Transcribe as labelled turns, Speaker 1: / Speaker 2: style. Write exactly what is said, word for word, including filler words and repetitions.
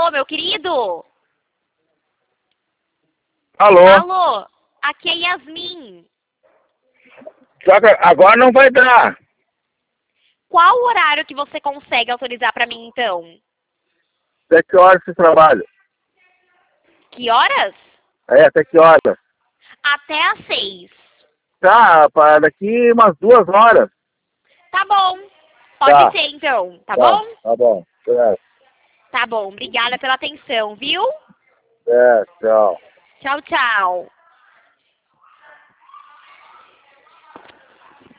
Speaker 1: Alô, meu querido?
Speaker 2: Alô?
Speaker 1: Alô, aqui é Yasmin.
Speaker 2: Só que agora não vai dar.
Speaker 1: Qual o horário que você consegue autorizar pra mim, então?
Speaker 2: Até que horas você trabalha?
Speaker 1: Que horas?
Speaker 2: É, até que horas?
Speaker 1: Até às seis.
Speaker 2: Tá, para daqui umas duas horas.
Speaker 1: Tá bom. Pode
Speaker 2: Tá.
Speaker 1: ser, então. Tá,
Speaker 2: Tá,
Speaker 1: bom?
Speaker 2: tá bom. Certo,
Speaker 1: Tá bom. Obrigada pela atenção, viu?
Speaker 2: certo, tchau.
Speaker 1: Tchau, tchau.